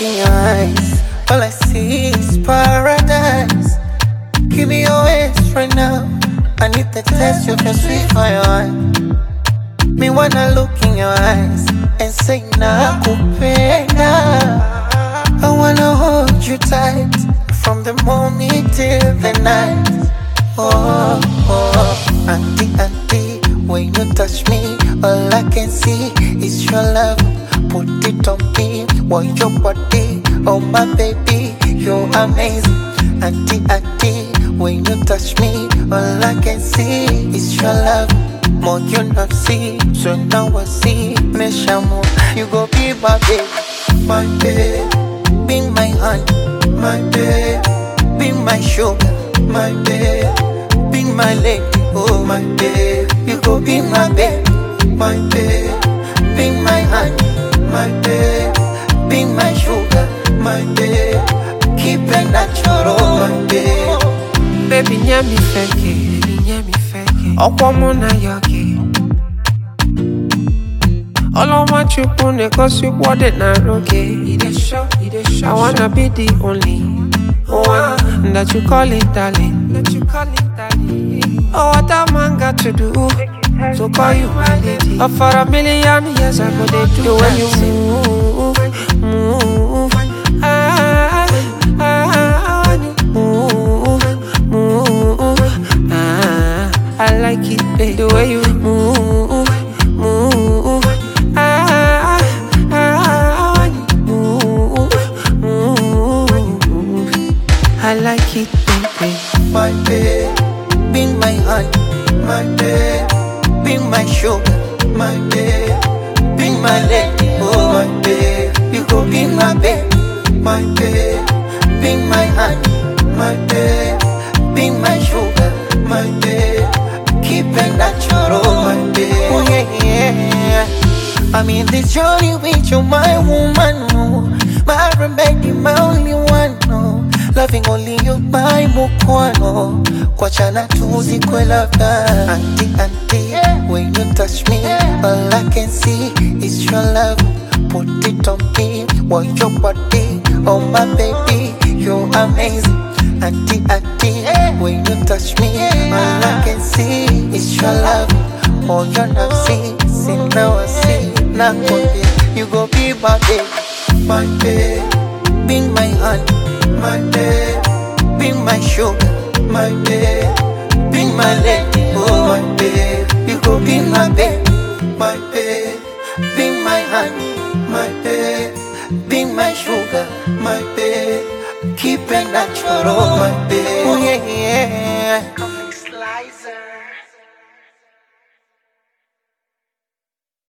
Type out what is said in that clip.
in your eyes, all I see is paradise. Give me your waist right now. I need the taste of your sweet fire. Me wanna look in your eyes and say nakupenda. I wanna hold you tight from the morning till the night. Oh, oh, auntie, auntie, when you touch me, all I can see is your love. Put it on me, want your body, oh my baby, you're amazing. Auntie, auntie, when you touch me, all I can see is your love. More you not see, so now I see. Me shamu, you go be my babe, my babe. Be my honey, my babe. Be my sugar, my babe. Be my lady, oh my babe. You go be my babe, my babe. Be my honey, my babe. Be my sugar, my babe. Keep it natural, my babe. Baby, nyami feke, Okwamuna yogi. All I want you pune cause you want it na roge. I wanna be the only one that you call it darling. Oh, what a man got to do to call you my lady. Oh, for a million years I go they do when you move, move. I like it, babe, the way you move, move. Move. I like it, baby. My babe, be my honey, my babe. Be my sugar, my babe. Be my lady, oh my babe. You go be my babe, my babe. Be my honey, my babe. Be my sugar, my babe. Keep it natural, my babe. Oh yeah, yeah. I'm in this journey with you, my woman, no. My remedy, my only one, no. Loving only you, my mukwano. Kwachana tuzi kwe labda. Auntie, auntie, when you touch me, all I can see is your love. Put it on me, want your body, oh my baby, you're amazing. Auntie, auntie, when you touch me, all I can see is your love. Oh, you're not see now I see. Now you go be my babe, my babe. Be my honey, my babe. Be my sugar, my babe. Be my lady, oh my babe. You go be my babe, my babe. Be my honey, my babe. Be my sugar, my babe. Keep it natural, my babe. Oh yeah, yeah.